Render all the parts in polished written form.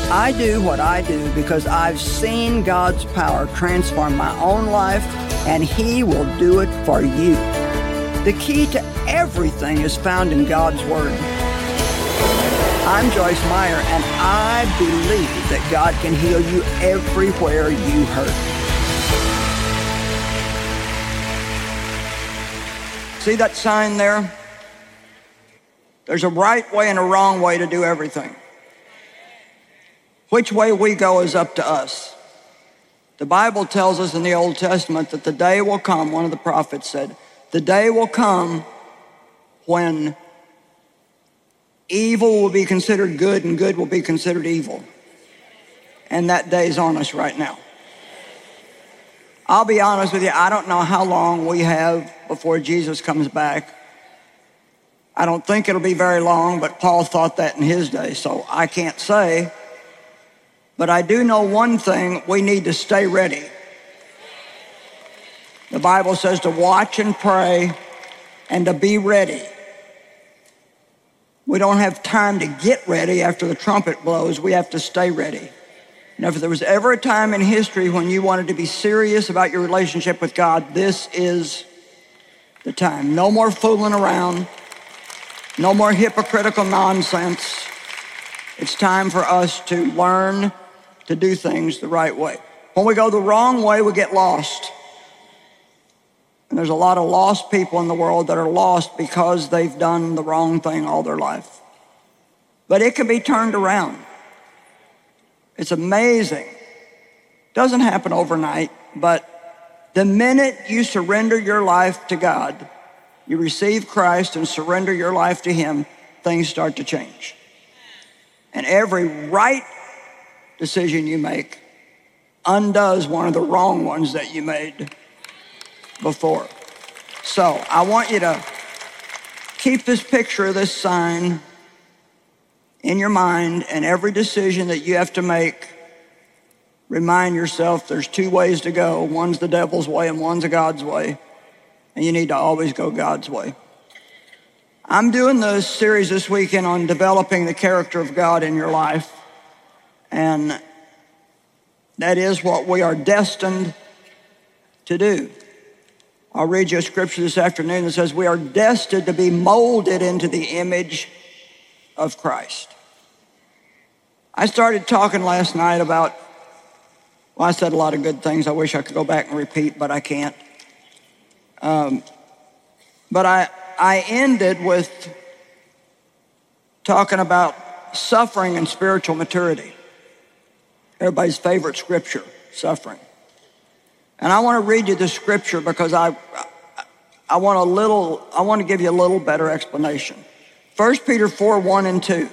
I do what I do because I've seen God's power transform my own life, and He will do it for you. The key to everything is found in God's Word. I'm Joyce Meyer, and I believe that God can heal you everywhere you hurt. See that sign there? There's a right way and a wrong way to do everything. Which way we go is up to us. The Bible tells us in the Old Testament that the day will come, one of the prophets said, the day will come when evil will be considered good and good will be considered evil. And that day is on us right now. I'll be honest with you, I don't know how long we have before Jesus comes back. I don't think it'll be very long, but Paul thought that in his day, so I can't say. But I do know one thing, we need to stay ready. The Bible says to watch and pray and to be ready. We don't have time to get ready after the trumpet blows. We have to stay ready. And if there was ever a time in history when you wanted to be serious about your relationship with God, this is the time. No more fooling around. No more hypocritical nonsense. It's time for us to learn to do things the right way. When we go the wrong way, we get lost. And there's a lot of lost people in the world that are lost because they've done the wrong thing all their life. But it can be turned around. It's amazing. Doesn't happen overnight, but the minute you surrender your life to God, you receive Christ and surrender your life to Him, things start to change. And every right decision you make undoes one of the wrong ones that you made before. So I want you to keep this picture of this sign in your mind, and every decision that you have to make, remind yourself there's two ways to go. One's the devil's way and one's God's way, and you need to always go God's way. I'm doing the series this weekend on developing the character of God in your life. And that is what we are destined to do. I'll read you a scripture this afternoon that says we are destined to be molded into the image of Christ. I started talking last night about, well, I said a lot of good things. I wish I could go back and repeat, but I can't. But I ended with talking about suffering and spiritual maturity. Everybody's favorite scripture, suffering. And I want to read you the scripture because I want to give you a little better explanation. 1 Peter 4, 1 and 2.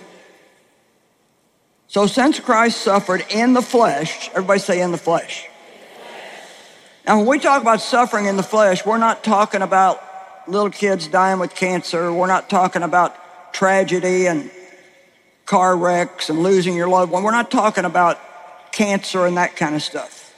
So since Christ suffered in the flesh, everybody say in the flesh. Now when we talk about suffering in the flesh, we're not talking about little kids dying with cancer. We're not talking about tragedy and car wrecks and losing your loved one. We're not talking about cancer and that kind of stuff.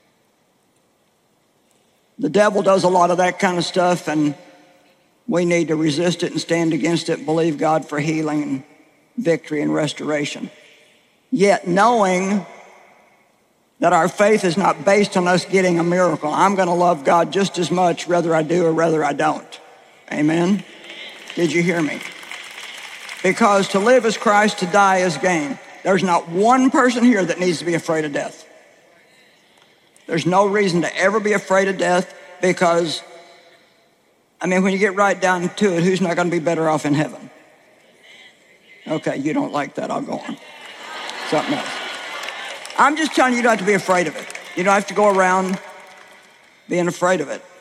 The devil does a lot of that kind of stuff, and we need to resist it and stand against it and believe God for healing and victory and restoration. Yet knowing that our faith is not based on us getting a miracle. I'm going to love God just as much whether I do or whether I don't. Amen? Did you hear me? Because to live is Christ, to die is gain. There's not one person here that needs to be afraid of death. There's no reason to ever be afraid of death because, when you get right down to it, who's not going to be better off in heaven? Okay, you don't like that, I'll go on. Something else. I'm just telling you, you don't have to be afraid of it. You don't have to go around being afraid of it.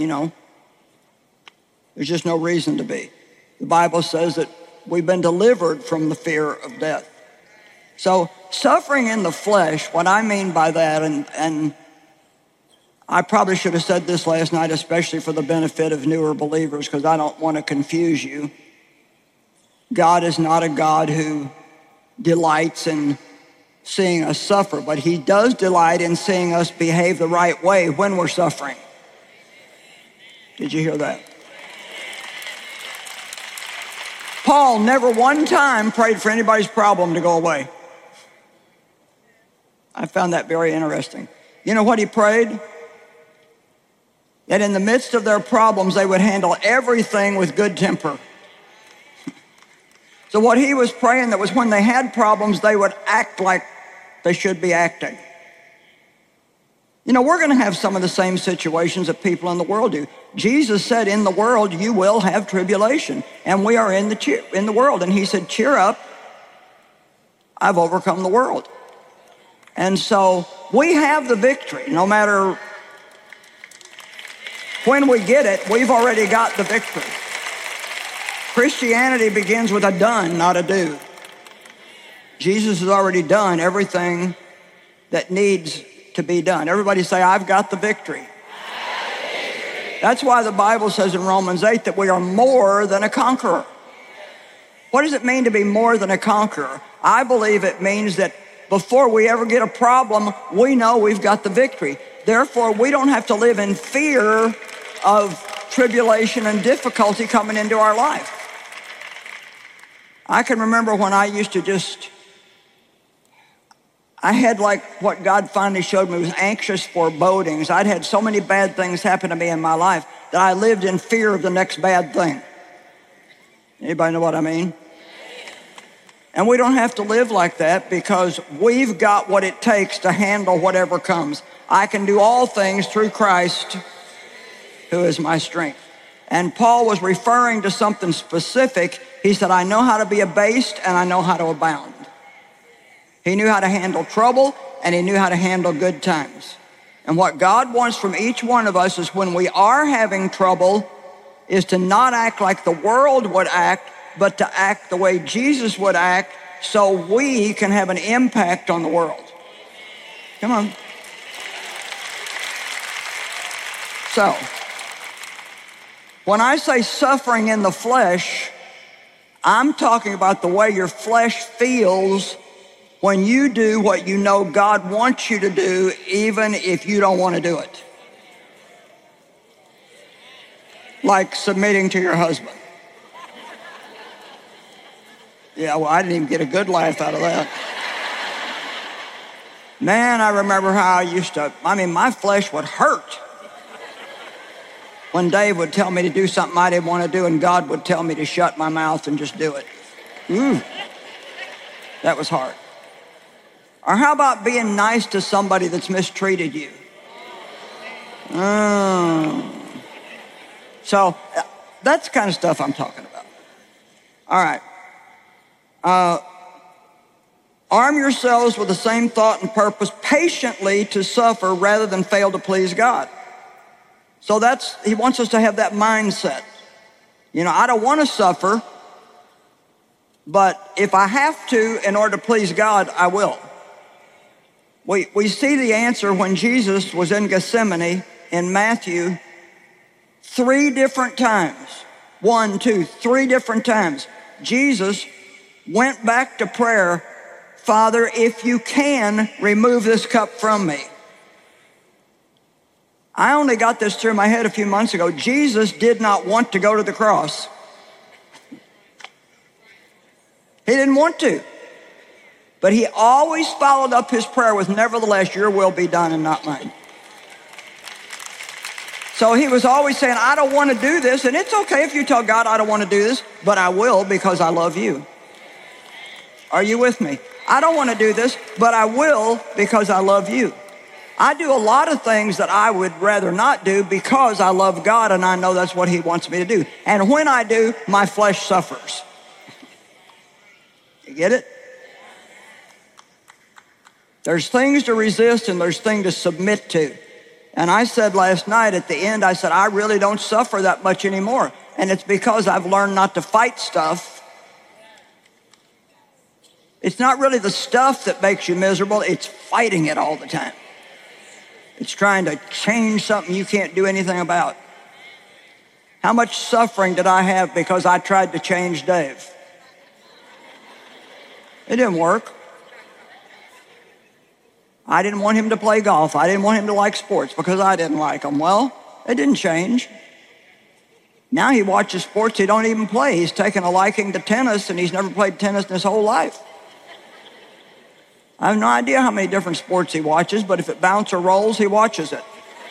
There's just no reason to be. The Bible says that we've been delivered from the fear of death. So suffering in the flesh, what I mean by that, and I probably should have said this last night, especially for the benefit of newer believers, because I don't want to confuse you. God is not a God who delights in seeing us suffer, but He does delight in seeing us behave the right way when we're suffering. Did you hear that? Paul never one time prayed for anybody's problem to go away. I found that very interesting. You know what he prayed? That in the midst of their problems, they would handle everything with good temper. So what he was praying, that was when they had problems, they would act like they should be acting. You know, we're going to have some of the same situations that people in the world do. Jesus said, in the world, you will have tribulation. And we are in the world. And he said, cheer up. I've overcome the world. And so we have the victory. No matter when we get it, we've already got the victory. Christianity begins with a done, not a do. Jesus has already done everything that needs to be done. Everybody say, I've got the victory. That's why the Bible says in Romans 8 that we are more than a conqueror. What does it mean to be more than a conqueror? I believe it means that before we ever get a problem, we know we've got the victory. Therefore, we don't have to live in fear of tribulation and difficulty coming into our life. I can remember when I used to I had like what God finally showed me was anxious forebodings. I'd had so many bad things happen to me in my life that I lived in fear of the next bad thing. Anybody know what I mean? And we don't have to live like that because we've got what it takes to handle whatever comes. I can do all things through Christ who is my strength. And Paul was referring to something specific. He said, I know how to be abased and I know how to abound. He knew how to handle trouble and he knew how to handle good times. And what God wants from each one of us is when we are having trouble is to not act like the world would act, but to act the way Jesus would act so we can have an impact on the world. Come on. So, when I say suffering in the flesh, I'm talking about the way your flesh feels when you do what you know God wants you to do, even if you don't want to do it. Like submitting to your husband. Yeah, well, I didn't even get a good laugh out of that. Man, I remember how my flesh would hurt when Dave would tell me to do something I didn't want to do and God would tell me to shut my mouth and just do it. That was hard. Or how about being nice to somebody that's mistreated you? So that's the kind of stuff I'm talking about. All right. Arm yourselves with the same thought and purpose, patiently to suffer rather than fail to please God. So he wants us to have that mindset. You know, I don't want to suffer, but if I have to in order to please God, I will. We see the answer when Jesus was in Gethsemane in Matthew 3 different times. 1, 2, 3 different times. Jesus went back to prayer, Father, if you can, remove this cup from me. I only got this through my head a few months ago. Jesus did not want to go to the cross. He didn't want to. But he always followed up his prayer with, nevertheless, your will be done and not mine. So he was always saying, I don't want to do this. And it's okay if you tell God, I don't want to do this, but I will because I love you. Are you with me? I don't want to do this, but I will because I love you. I do a lot of things that I would rather not do because I love God and I know that's what he wants me to do. And when I do, my flesh suffers. You get it? There's things to resist and there's things to submit to. And I said last night at the end, I said, I really don't suffer that much anymore. And it's because I've learned not to fight stuff. It's not really the stuff that makes you miserable, it's fighting it all the time. It's trying to change something you can't do anything about. How much suffering did I have because I tried to change Dave? It didn't work. I didn't want him to play golf. I didn't want him to like sports because I didn't like them. Well, it didn't change. Now he watches sports he don't even play. He's taken a liking to tennis and he's never played tennis in his whole life. I have no idea how many different sports he watches, but if it bounces or rolls, he watches it.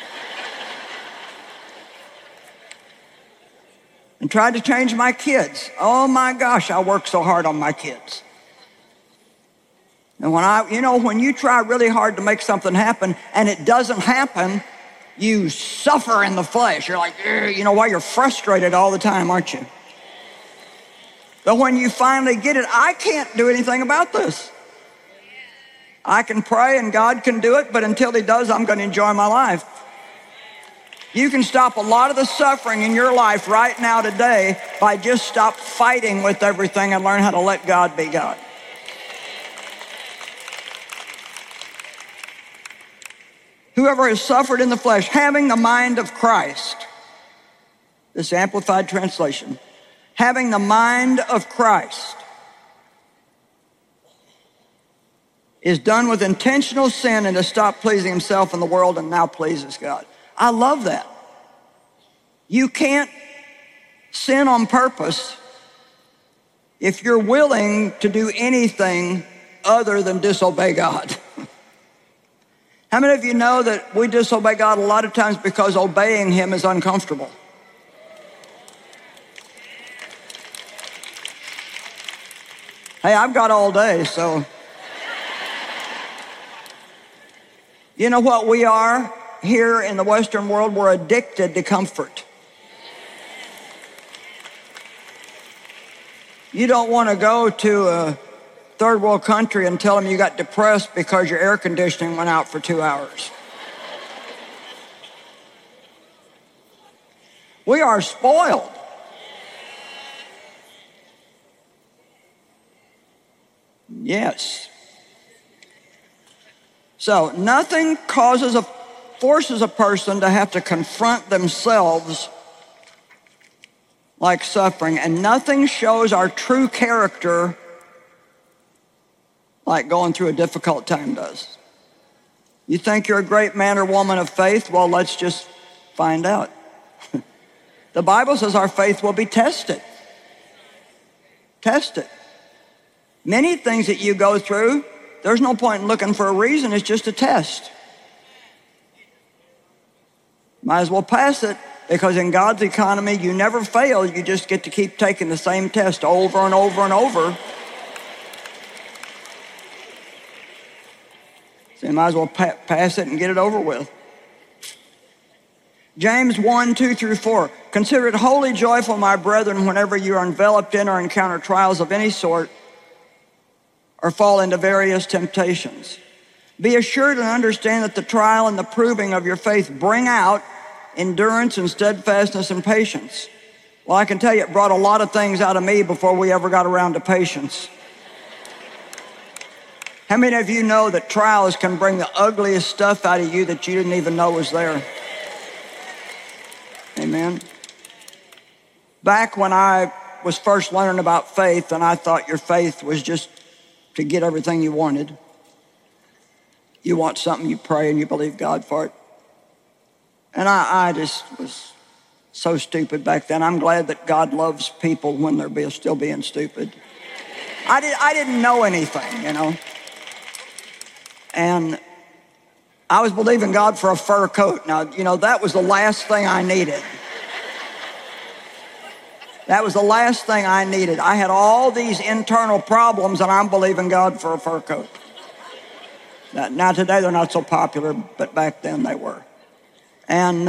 And tried to change my kids. Oh my gosh, I work so hard on my kids. And when you try really hard to make something happen and it doesn't happen, you suffer in the flesh. You're like, why? You're frustrated all the time, aren't you? But when you finally get it, I can't do anything about this. I can pray and God can do it, but until he does, I'm going to enjoy my life. You can stop a lot of the suffering in your life right now today by just stop fighting with everything and learn how to let God be God. Whoever has suffered in the flesh, having the mind of Christ, this Amplified Translation, having the mind of Christ, is done with intentional sin and has stopped pleasing himself in the world and now pleases God. I love that. You can't sin on purpose if you're willing to do anything other than disobey God. How many of you know that we disobey God a lot of times because obeying him is uncomfortable? Hey, I've got all day, so. You know what we are here in the Western world? We're addicted to comfort. You don't want to go to a third world country and tell them you got depressed because your air conditioning went out for 2 hours. We are spoiled. Yes. So nothing forces a person to have to confront themselves like suffering, and nothing shows our true character like going through a difficult time does. You think you're a great man or woman of faith? Well, let's just find out. The Bible says our faith will be tested. Tested. Many things that you go through, there's no point in looking for a reason. It's just a test. Might as well pass it, because in God's economy, you never fail. You just get to keep taking the same test over and over and over. So you might as well pass it and get it over with. James 1:2-4. Consider it wholly joyful, my brethren, whenever you are enveloped in or encounter trials of any sort or fall into various temptations. Be assured and understand that the trial and the proving of your faith bring out endurance and steadfastness and patience. Well, I can tell you, it brought a lot of things out of me before we ever got around to patience. How many of you know that trials can bring the ugliest stuff out of you that you didn't even know was there? Amen. Back when I was first learning about faith, and I thought your faith was just to get everything you wanted. You want something, you pray, and you believe God for it. And I just was so stupid back then. I'm glad that God loves people when they're still being stupid. I didn't know anything, And I was believing God for a fur coat. Now, that was the last thing I needed. That was the last thing I needed. I had all these internal problems, and I'm believing God for a fur coat. Now today they're not so popular, but back then they were. And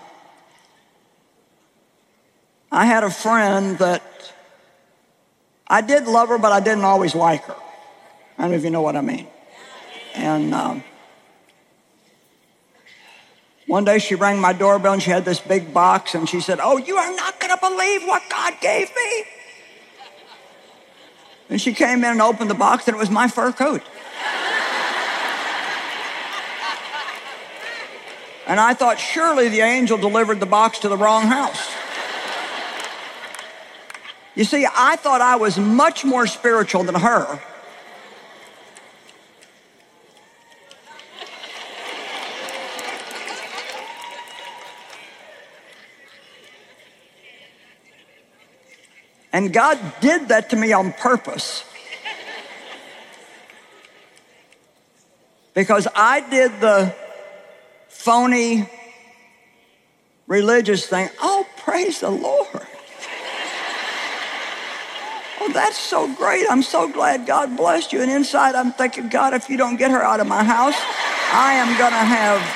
I had a friend that I did love her, but I didn't always like her. I don't know if you know what I mean. And one day she rang my doorbell and she had this big box and she said, "Oh, you are not going to believe what God gave me." And she came in and opened the box and it was my fur coat. And I thought, surely the angel delivered the box to the wrong house. You see, I thought I was much more spiritual than her. And God did that to me on purpose. because I did the phony religious thing. Oh, praise the Lord. Oh, that's so great. I'm so glad God blessed you. And inside I'm thinking, God, if you don't get her out of my house, I am going to have...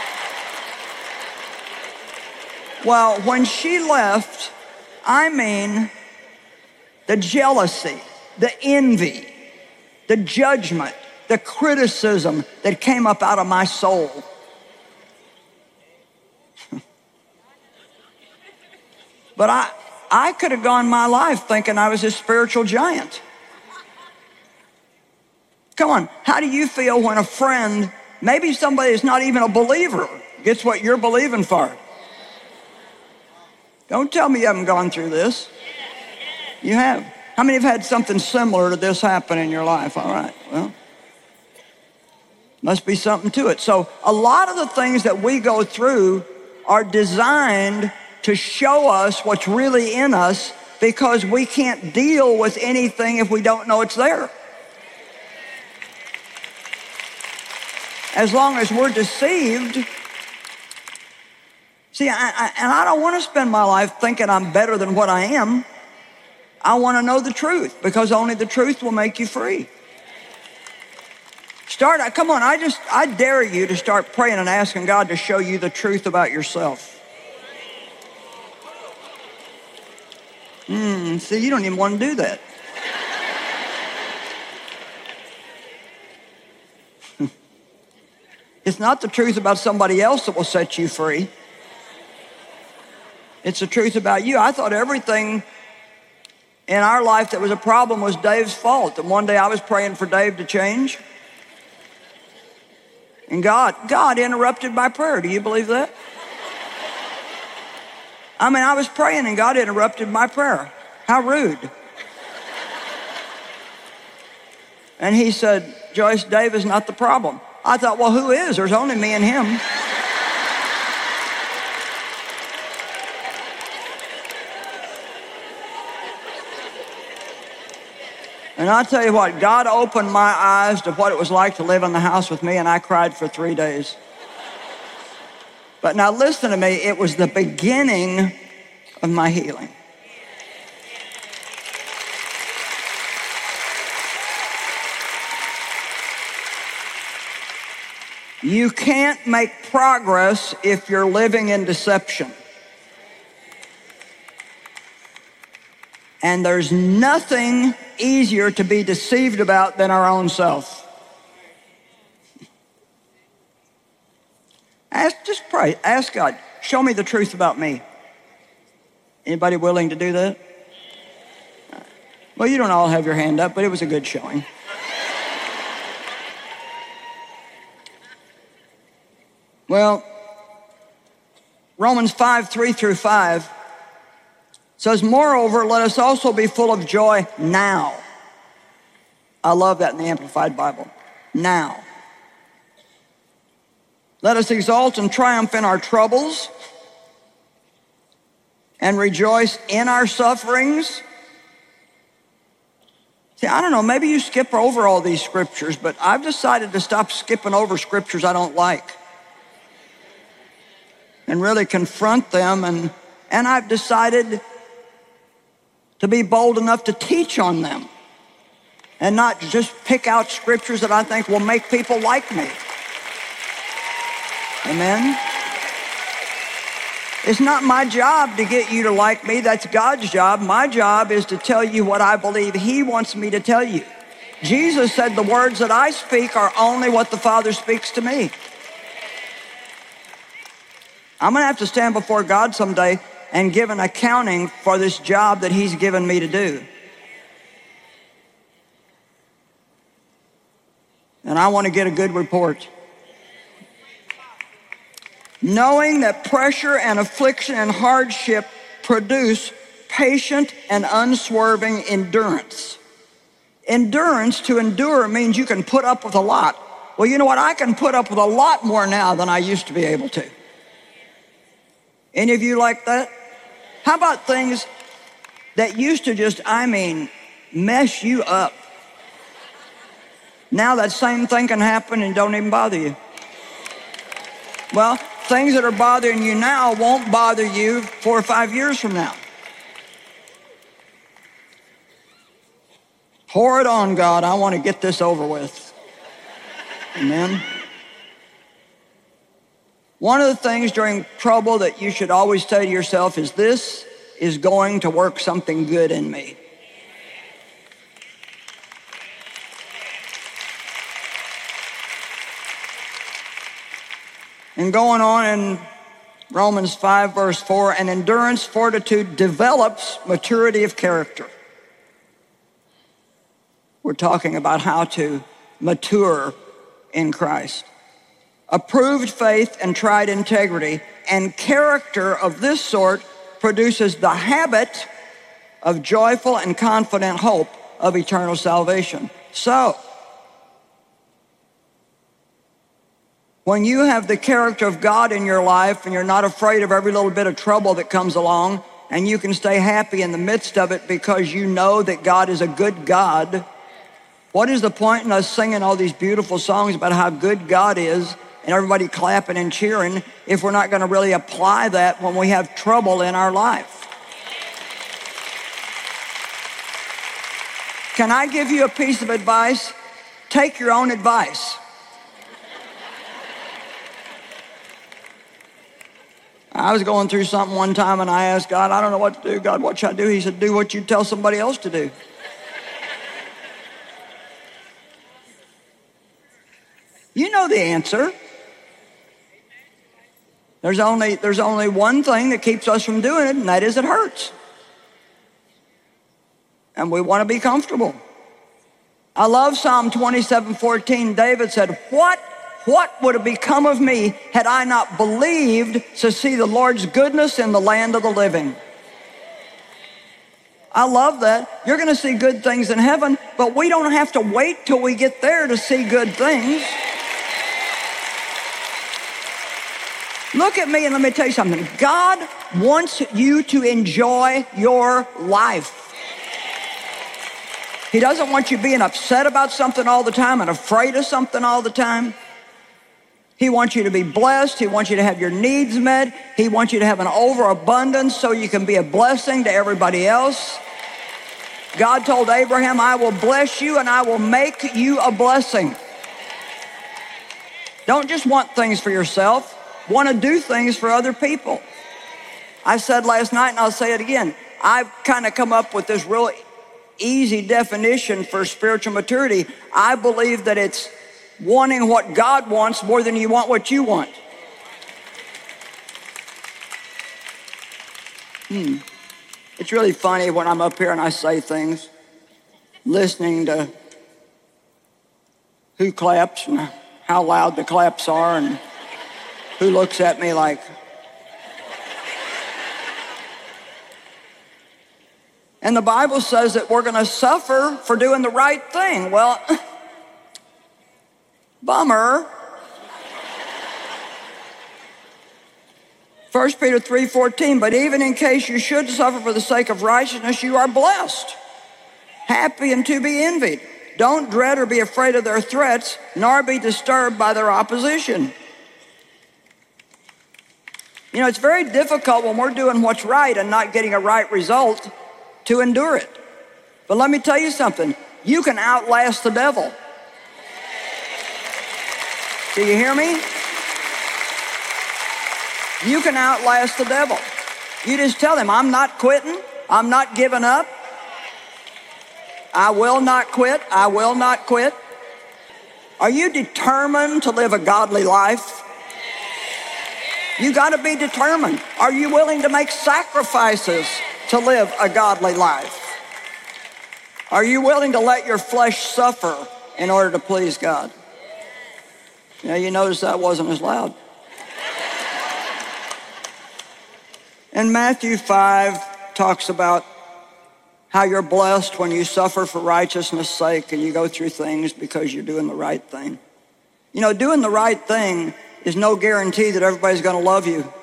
Well, when she left, I mean, the jealousy, the envy, the judgment, the criticism that came up out of my soul. But I could have gone my life thinking I was a spiritual giant. Come on, how do you feel when a friend, maybe somebody that's not even a believer, gets what you're believing for? Don't tell me you haven't gone through this. You have. How many have had something similar to this happen in your life? All right, well, must be something to it. So a lot of the things that we go through are designed to show us what's really in us, because we can't deal with anything if we don't know it's there. As long as we're deceived. See, I don't want to spend my life thinking I'm better than what I am. I want to know the truth, because only the truth will make you free. Come on, I dare you to start praying and asking God to show you the truth about yourself. See, you don't even want to do that. It's not the truth about somebody else that will set you free. It's the truth about you. I thought everything in our life that was a problem was Dave's fault. And one day I was praying for Dave to change. And God interrupted my prayer. Do you believe that? I mean, I was praying and God interrupted my prayer. How rude. And he said, Joyce, Dave is not the problem. I thought, well, who is? There's only me and him. And I'll tell you what, God opened my eyes to what it was like to live in the house with me, and I cried for 3 days. But now listen to me, it was the beginning of my healing. You can't make progress if you're living in deception. And there's nothing easier to be deceived about than our own self. Just pray. Ask God, show me the truth about me. Anybody willing to do that? Well, you don't all have your hand up, but it was a good showing. Well, Romans 5:3-5 says, moreover, let us also be full of joy now. I love that in the Amplified Bible. Now. Let us exalt and triumph in our troubles and rejoice in our sufferings. See, I don't know, maybe you skip over all these scriptures, but I've decided to stop skipping over scriptures I don't like and really confront them. And I've decided to be bold enough to teach on them and not just pick out scriptures that I think will make people like me. Amen? It's not my job to get you to like me. That's God's job. My job is to tell you what I believe He wants me to tell you. Jesus said the words that I speak are only what the Father speaks to me. I'm going to have to stand before God someday and give an accounting for this job that He's given me to do. And I want to get a good report. Knowing that pressure and affliction and hardship produce patient and unswerving endurance. Endurance, to endure, means you can put up with a lot. Well, you know what? I can put up with a lot more now than I used to be able to. Any of you like that? How about things that used to just, mess you up? Now that same thing can happen and don't even bother you. Well, things that are bothering you now won't bother you 4 or 5 years from now. Pour it on, God. I want to get this over with. Amen. One of the things during trouble that you should always say to yourself is, this is going to work something good in me. And going on in Romans 5, verse 4, and endurance, fortitude develops maturity of character. We're talking about how to mature in Christ. Approved faith and tried integrity and character of this sort produces the habit of joyful and confident hope of eternal salvation. So, when you have the character of God in your life and you're not afraid of every little bit of trouble that comes along, and you can stay happy in the midst of it because you know that God is a good God, what is the point in us singing all these beautiful songs about how good God is and everybody clapping and cheering if we're not going to really apply that when we have trouble in our life? Can I give you a piece of advice? Take your own advice. I was going through something one time and I asked God, I don't know what to do. God, what should I do? He said, do what you tell somebody else to do. You know the answer. There's only one thing that keeps us from doing it, and that is it hurts. And we want to be comfortable. I love Psalm 27:14. David said, what would have become of me had I not believed to see the Lord's goodness in the land of the living? I love that. You're going to see good things in heaven, but we don't have to wait till we get there to see good things. Look at me and let me tell you something. God wants you to enjoy your life. He doesn't want you being upset about something all the time and afraid of something all the time. He wants you to be blessed. He wants you to have your needs met. He wants you to have an overabundance so you can be a blessing to everybody else. God told Abraham, I will bless you and I will make you a blessing. Don't just want things for yourself. Want to do things for other people. I said last night, and I'll say it again, I've kind of come up with this real easy definition for spiritual maturity. I believe that it's wanting what God wants more than you want what you want. It's really funny when I'm up here and I say things, listening to who claps and how loud the claps are and who looks at me like. And the Bible says that we're going to suffer for doing the right thing. Well, bummer. 1 Peter 3:14, but even in case you should suffer for the sake of righteousness, you are blessed, happy and to be envied. Don't dread or be afraid of their threats, nor be disturbed by their opposition. You know, it's very difficult when we're doing what's right and not getting a right result to endure it. But let me tell you something. You can outlast the devil. Do you hear me? You can outlast the devil. You just tell him, I'm not quitting. I'm not giving up. I will not quit. I will not quit. Are you determined to live a godly life? You got to be determined. Are you willing to make sacrifices to live a godly life? Are you willing to let your flesh suffer in order to please God? Now you notice that wasn't as loud. And Matthew 5 talks about how you're blessed when you suffer for righteousness' sake and you go through things because you're doing the right thing. You know, doing the right thing is no guarantee that everybody's going to love you.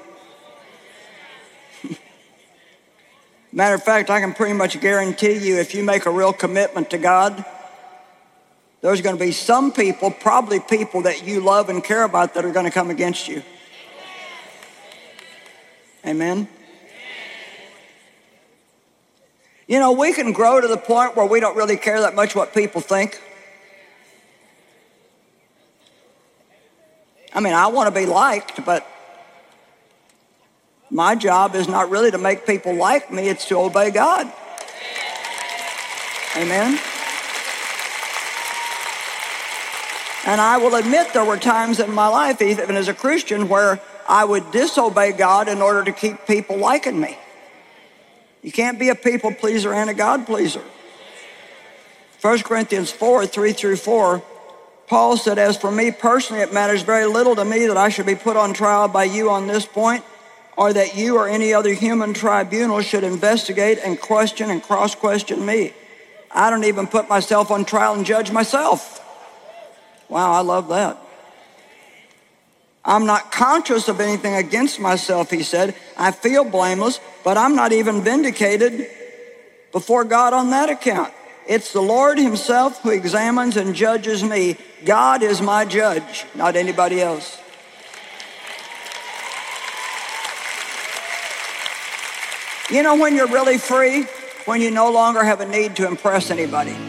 Matter of fact, I can pretty much guarantee you if you make a real commitment to God, there's going to be some people, probably people that you love and care about, that are going to come against you. Amen? You know, we can grow to the point where we don't really care that much what people think. I mean, I want to be liked, but my job is not really to make people like me, it's to obey God. Amen? And I will admit there were times in my life, even as a Christian, where I would disobey God in order to keep people liking me. You can't be a people pleaser and a God pleaser. 1 Corinthians 4, 3-4, Paul said, as for me personally, it matters very little to me that I should be put on trial by you on this point, or that you or any other human tribunal should investigate and question and cross-question me. I don't even put myself on trial and judge myself. Wow, I love that. I'm not conscious of anything against myself, he said. I feel blameless, but I'm not even vindicated before God on that account. It's the Lord himself who examines and judges me. God is my judge, not anybody else. You know when you're really free? When you no longer have a need to impress anybody.